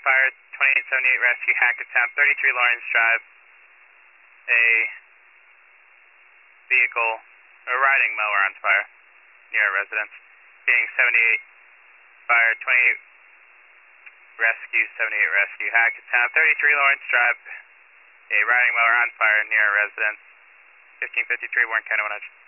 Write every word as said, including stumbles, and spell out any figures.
fire, twenty-eight seventy-eight rescue, Hackettstown, thirty-three Lawrence Drive. A vehicle, a riding mower on fire near a residence. Being seventy-eight fire, twenty-eight rescue, seventy-eight rescue, Hackettstown, thirty-three Lawrence Drive. A riding mower on fire near a residence. fifteen fifty-three Warren County one hundred.